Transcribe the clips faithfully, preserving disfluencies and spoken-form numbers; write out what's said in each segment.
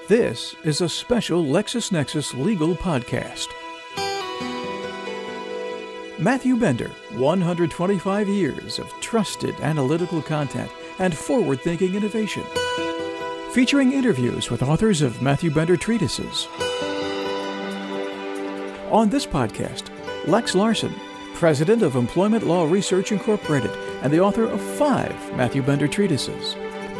This is a special LexisNexis Legal Podcast. Matthew Bender, one hundred twenty-five years of trusted analytical content and forward-thinking innovation. Featuring interviews with authors of Matthew Bender treatises. On this podcast, Lex Larson, president of Employment Law Research Incorporated and the author of five Matthew Bender treatises.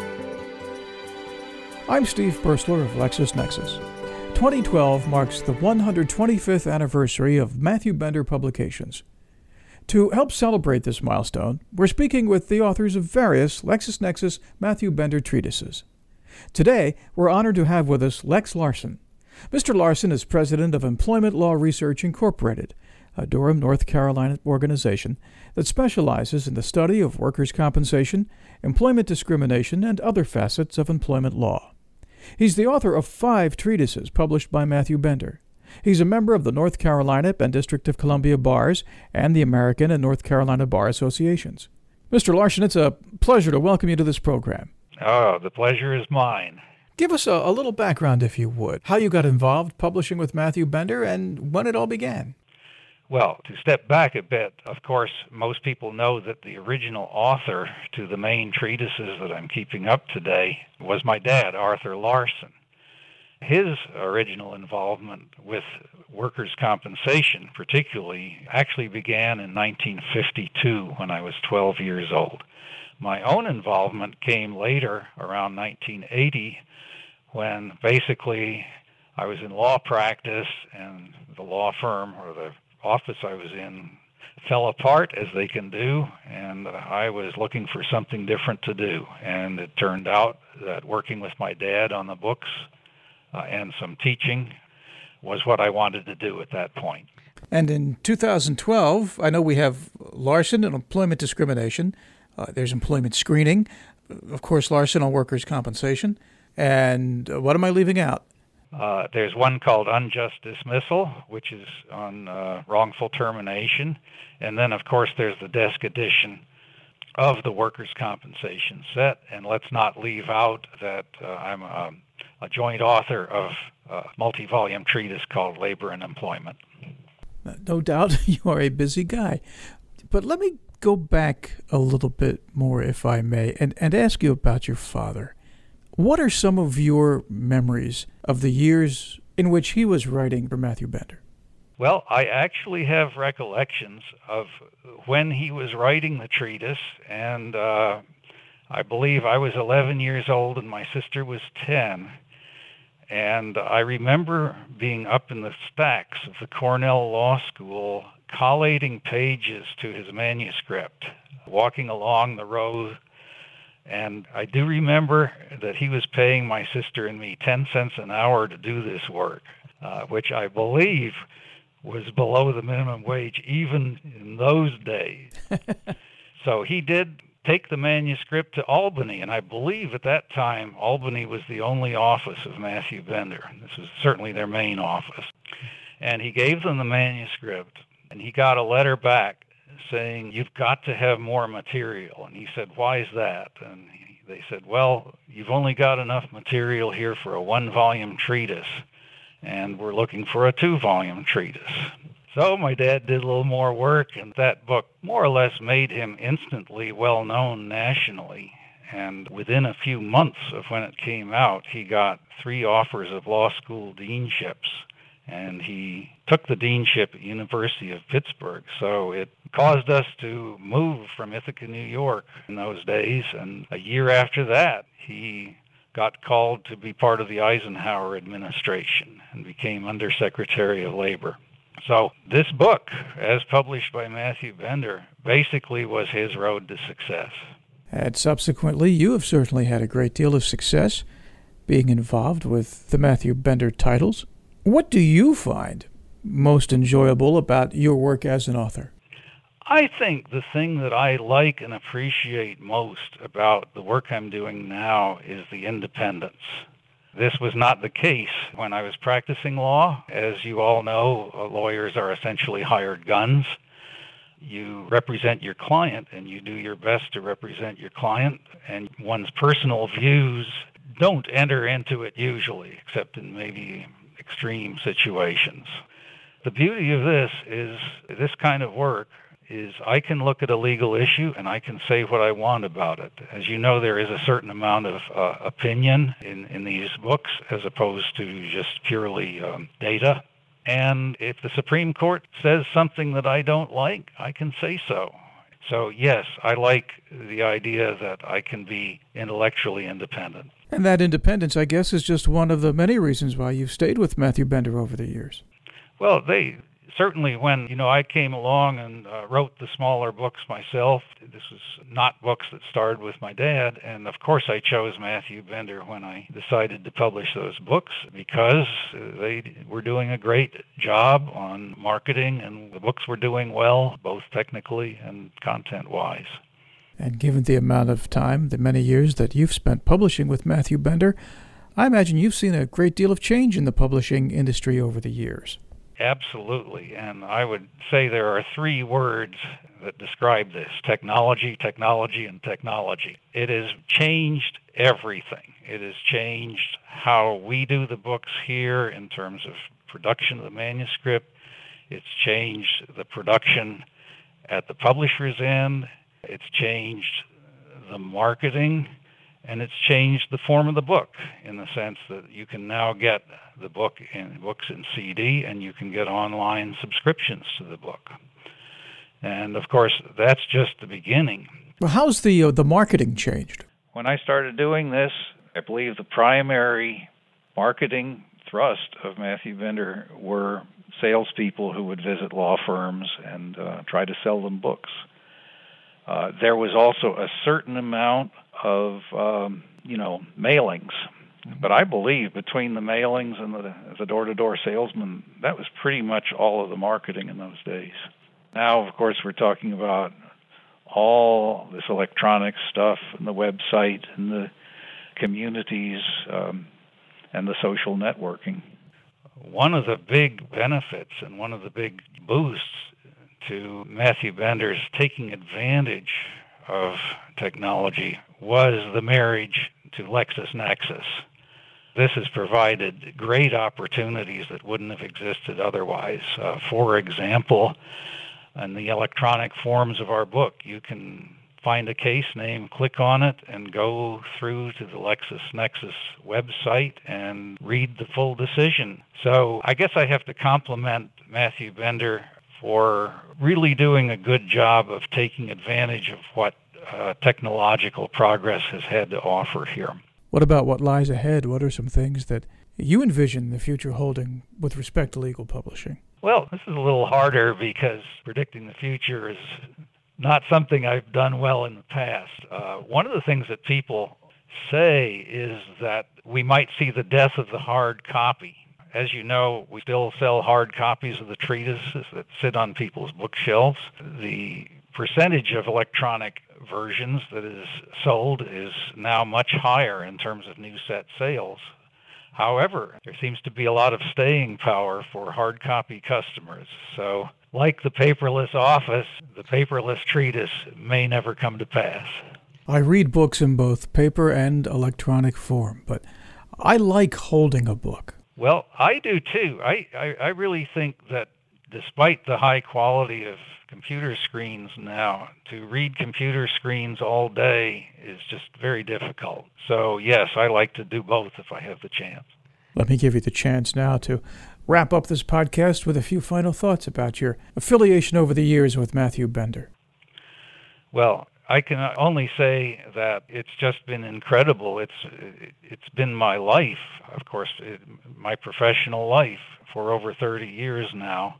I'm Steve Persler of LexisNexis. twenty twelve marks the one hundred twenty-fifth anniversary of Matthew Bender publications. To help celebrate this milestone, we're speaking with the authors of various LexisNexis Matthew Bender treatises. Today, we're honored to have with us Lex Larson. Mister Larson is president of Employment Law Research Incorporated, a Durham, North Carolina organization that specializes in the study of workers' compensation, employment discrimination, and other facets of employment law. He's the author of five treatises published by Matthew Bender. He's a member of the North Carolina and District of Columbia bars and the American and North Carolina Bar Associations. Mister Larson, it's a pleasure to welcome you to this program. Oh, the pleasure is mine. Give us a, a little background, if you would, how you got involved publishing with Matthew Bender and when it all began. Well, to step back a bit, of course, most people know that the original author to the main treatises that I'm keeping up today was my dad, Arthur Larson. His original involvement with workers' compensation, particularly, actually began in nineteen fifty-two when I was twelve years old. My own involvement came later, around nineteen eighty, when basically I was in law practice and the law firm or the office I was in fell apart, as they can do, and I was looking for something different to do. And it turned out that working with my dad on the books uh, and some teaching was what I wanted to do at that point. And in two thousand twelve, I know we have Larson on employment discrimination. Uh, there's employment screening. Of course, Larson on workers' compensation. And uh, what am I leaving out? Uh, there's one called Unjust Dismissal, which is on uh, wrongful termination. And then, of course, there's the desk edition of the workers' compensation set. And let's not leave out that uh, I'm a, a joint author of a multi-volume treatise called Labor and Employment. No doubt you are a busy guy. But let me go back a little bit more, if I may, and, and ask you about your father. What are some of your memories of the years in which he was writing for Matthew Bender? Well, I actually have recollections of when he was writing the treatise, and uh, I believe I was eleven years old and my sister was ten. And I remember being up in the stacks of the Cornell Law School, collating pages to his manuscript, walking along the row. And I do remember that he was paying my sister and me ten cents an hour to do this work, uh, which I believe was below the minimum wage even in those days. So he did take the manuscript to Albany, and I believe at that time Albany was the only office of Matthew Bender. This was certainly their main office. And he gave them the manuscript, and he got a letter back saying, "You've got to have more material." And he said, "Why is that?" And he, they said, "Well, you've only got enough material here for a one-volume treatise, and we're looking for a two-volume treatise." So my dad did a little more work, and that book more or less made him instantly well-known nationally. And within a few months of when it came out, he got three offers of law school deanships. And he took the deanship at University of Pittsburgh. So it caused us to move from Ithaca, New York in those days. And a year after that, he got called to be part of the Eisenhower administration and became Undersecretary of Labor. So this book, as published by Matthew Bender, basically was his road to success. And subsequently, you have certainly had a great deal of success being involved with the Matthew Bender titles. What do you find most enjoyable about your work as an author? I think the thing that I like and appreciate most about the work I'm doing now is the independence. This was not the case when I was practicing law. As you all know, lawyers are essentially hired guns. You represent your client, and you do your best to represent your client, and one's personal views don't enter into it usually, except in maybe extreme situations. The beauty of this is this kind of work is I can look at a legal issue and I can say what I want about it. As you know, there is a certain amount of uh, opinion in, in these books as opposed to just purely um, data. And if the Supreme Court says something that I don't like, I can say so. So yes, I like the idea that I can be intellectually independent. And that independence, I guess, is just one of the many reasons why you've stayed with Matthew Bender over the years. Well, they certainly, when, you know, I came along and uh, wrote the smaller books myself, this was not books that started with my dad, and of course I chose Matthew Bender when I decided to publish those books because they were doing a great job on marketing, and the books were doing well, both technically and content-wise. And given the amount of time, the many years that you've spent publishing with Matthew Bender, I imagine you've seen a great deal of change in the publishing industry over the years. Absolutely, and I would say there are three words that describe this: technology, technology, and technology. It has changed everything. It has changed how we do the books here in terms of production of the manuscript. It's changed the production at the publisher's end. It's changed the marketing, and it's changed the form of the book in the sense that you can now get the book in books in C D, and you can get online subscriptions to the book. And of course, that's just the beginning. Well, how's the uh, the marketing changed? When I started doing this, I believe the primary marketing thrust of Matthew Bender were salespeople who would visit law firms and uh, try to sell them books. Uh, there was also a certain amount of, um, you know, mailings. But I believe between the mailings and the, the door-to-door salesman, that was pretty much all of the marketing in those days. Now, of course, we're talking about all this electronic stuff and the website and the communities um, and the social networking. One of the big benefits and one of the big boosts to Matthew Bender's taking advantage of technology was the marriage to LexisNexis. This has provided great opportunities that wouldn't have existed otherwise. Uh, for example, in the electronic forms of our book, you can find a case name, click on it, and go through to the LexisNexis website and read the full decision. So I guess I have to compliment Matthew Bender for really doing a good job of taking advantage of what uh, technological progress has had to offer here. What about what lies ahead? What are some things that you envision the future holding with respect to legal publishing? Well, this is a little harder because predicting the future is not something I've done well in the past. Uh, one of the things that people say is that we might see the death of the hard copy. As you know, we still sell hard copies of the treatises that sit on people's bookshelves. The percentage of electronic versions that is sold is now much higher in terms of new set sales. However, there seems to be a lot of staying power for hard copy customers. So, like the paperless office, the paperless treatise may never come to pass. I read books in both paper and electronic form, but I like holding a book. Well, I do too. I, I, I really think that despite the high quality of computer screens now, to read computer screens all day is just very difficult. So yes, I like to do both if I have the chance. Let me give you the chance now to wrap up this podcast with a few final thoughts about your affiliation over the years with Matthew Bender. Well, I can only say that it's just been incredible. It's it's been my life, of course, it, my professional life for over thirty years now.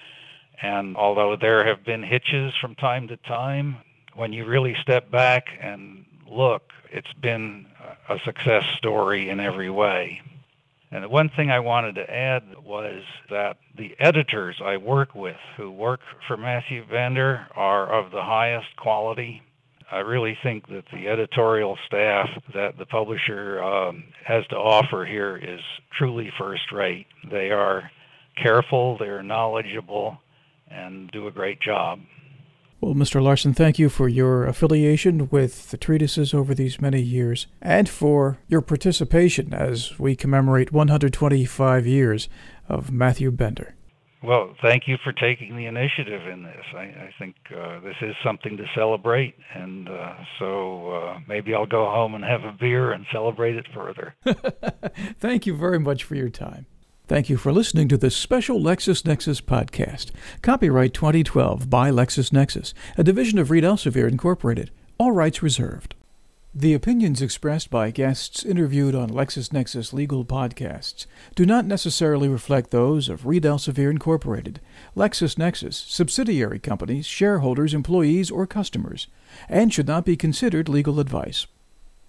And although there have been hitches from time to time, when you really step back and look, it's been a success story in every way. And the one thing I wanted to add was that the editors I work with who work for Matthew Bender are of the highest quality. I really think that the editorial staff that the publisher um, has to offer here is truly first rate. They are careful, they're knowledgeable, and do a great job. Well, Mister Larson, thank you for your affiliation with the treatises over these many years and for your participation as we commemorate one hundred twenty-five years of Matthew Bender. Well, thank you for taking the initiative in this. I, I think uh, this is something to celebrate, and uh, so uh, maybe I'll go home and have a beer and celebrate it further. Thank you very much for your time. Thank you for listening to this special LexisNexis podcast. Copyright twenty twelve by LexisNexis, a division of Reed Elsevier Incorporated. All rights reserved. The opinions expressed by guests interviewed on LexisNexis legal podcasts do not necessarily reflect those of Reed Elsevier Incorporated, LexisNexis, subsidiary companies, shareholders, employees, or customers, and should not be considered legal advice.